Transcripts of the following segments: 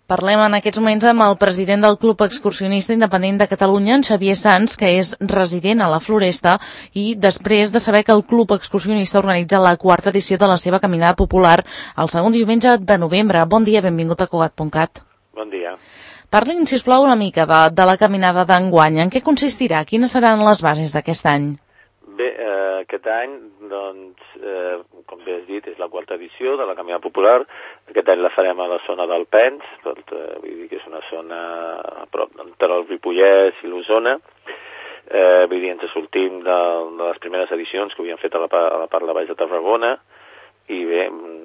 Parlem en aquests moments amb el president del Club Excursionista Independent de Catalunya, en Xavier Sans, que és resident a la Floresta, i després de saber que el Club Excursionista organitza la 4ª edició de la seva caminada popular el segon diumenge de novembre. Bon dia, benvingut a Cugat.cat. Bon dia. Parli'n, sisplau, una mica de la caminada d'enguany. En què consistirà? Quines seran les bases d'aquest any? Bé, aquest any, doncs, com bé has dit, és la 4ª edició de la Caminada Popular. Aquest any la farem a la zona del Pens, vull dir que és una zona a prop entre el Ripollès i l'Osona. Vull dir, ens sortim de les primeres edicions que havíem fet a la part de Baix de Tarragona, i bé,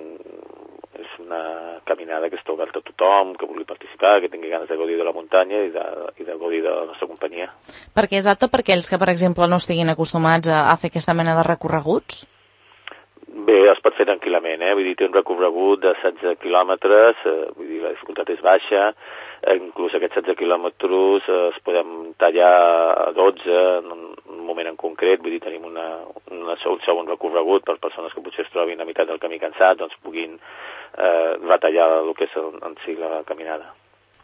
és una caminada que està oberta a tothom, que vulgui participar, que tingui ganes de gaudir de la muntanya i de gaudir de la nostra companyia. Perquè és apte per aquells que, per exemple, no estiguin acostumats a fer aquesta mena de recorreguts? Bé, es pot fer tranquil·lament, Vull dir, té un recorregut de 16 quilòmetres, vull dir, la dificultat és baixa, inclús aquests 16 quilòmetres es podem tallar a 12 en un moment en concret, vull dir, tenim un segon recorregut per persones que potser es trobin a meitat del camí cansats, doncs puguin retallar el que és en si la caminada.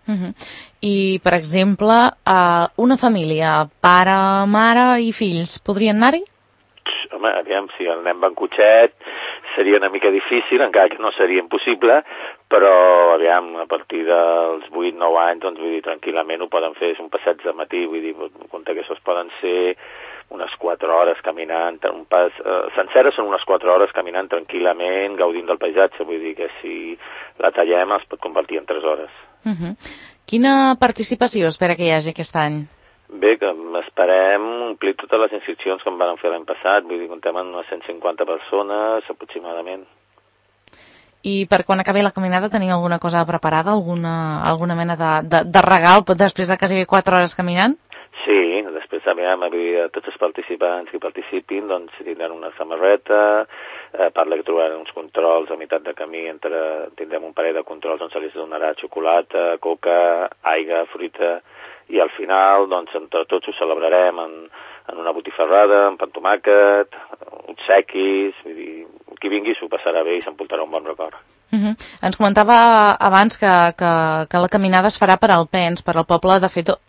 I, per exemple, una família, pare, mare i fills, podrien anar-hi? Home, aviam, si el nen va en cotxet seria una mica difícil, encara que no seria impossible, però, aviam, a partir dels 8-9 anys, doncs, vull dir, tranquil·lament ho poden fer, és un passeig de matí, vull dir, compte que això poden ser unes 4 hores caminant, un pas sencera són unes 4 hores caminant tranquil·lament, gaudint del paisatge, vull dir que si la tallem es pot convertir en 3 hores. Quina participació espera que hi hagi aquest any? Bé, que esperem omplir totes les inscripcions que en van fer l'any passat, vull dir, comptem amb unes 150 persones aproximadament. I per quan acabi la caminada teniu alguna cosa preparada, alguna mena de regal després de quasi 4 hores caminant? Sí, després aviam, tots els participants que participin doncs tindran una samarreta, parla que trobaran uns controls a meitat de camí, tindrem un parell de controls on se li donarà xocolata, coca, aigua, fruita, i al final, doncs, entre tots ho celebrarem en una botifarrada, amb pa amb tomàquet, obsequis, vull dir, qui vingui s'ho passarà bé i s'emportarà un bon record. Ens comentava abans que la caminada es farà per al Pens, per al poble, de fet,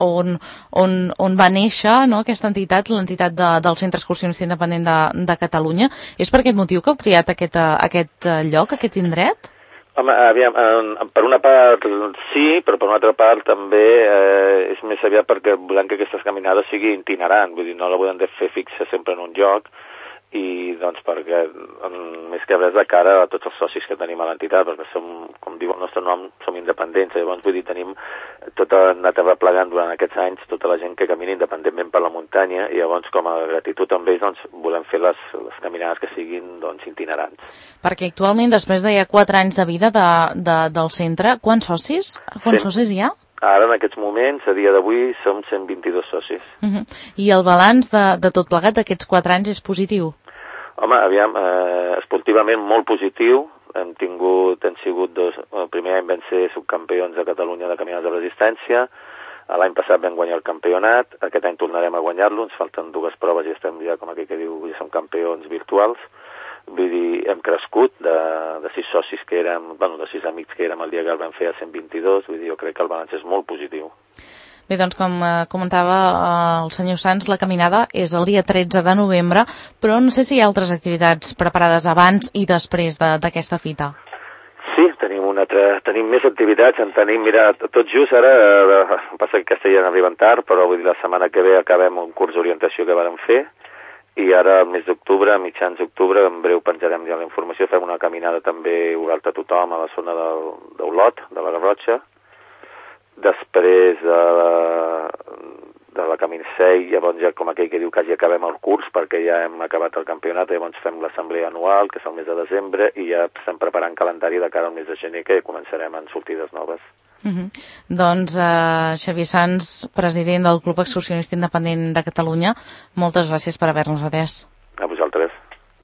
on va néixer, no?, aquesta entitat, l'entitat del Centre Excursionista Independent de Catalunya. És per aquest motiu que heu triat aquest lloc, aquest indret? Home, aviam, per una part sí, però per una altra part també és més aviat perquè volem que aquestes caminades siguin itinerant, vull dir, no la volem fer fixa sempre en un lloc, i doncs perquè més que res de cara a tots els socis que tenim a l'entitat, perquè som, com diu el nostre nom, som independents, llavors vull dir, tenim anat arreplegant durant aquests anys tota la gent que camina independentment per la muntanya, i llavors com a gratitud amb ells doncs volem fer les caminades que siguin doncs itinerants. Perquè actualment, després de 4 anys de vida del centre, quants socis hi ha? Ara, en aquests moments, a dia d'avui, som 122 socis. I el balanç de tot plegat d'aquests 4 anys és positiu? Home, aviam, esportivament molt positiu. Hem sigut el primer any vam ser subcampions de Catalunya de caminades de resistència. L'any passat vam guanyar el campionat. Aquest any tornarem a guanyar-lo. Ens falten 2 proves i estem ja, com aquell que diu, ja som campions virtuals. Vull dir, hem crescut de 6 socis que érem, de 6 amics que érem el dia que el vam fer a 122, vull dir, jo crec que el balanç és molt positiu. Bé, doncs, com comentava el senyor Sans, la caminada és el dia 13 de novembre, però no sé si hi ha altres activitats preparades abans i després d'aquesta fita. Sí, tenim més activitats, mira, tot just ara, passa que aquesta ja n'arriben tard, però vull dir, la setmana que ve acabem un curs d'orientació que vàrem fer, i ara al mes d'octubre, a mitjans d'octubre, en breu penjarem ja la informació, fem una caminada també oberta a tothom a la zona d'Olot, de la Garrotxa. Després de la Caminsei, llavors ja com aquell que diu que ja acabem el curs perquè ja hem acabat el campionat, llavors fem l'assemblea anual, que és el mes de desembre, i ja estem preparant calendari de cara al mes de gener, que començarem en sortides noves. Doncs Xavier Sans, president del Club Excursionista Independent de Catalunya, moltes gràcies per haver-nos atès.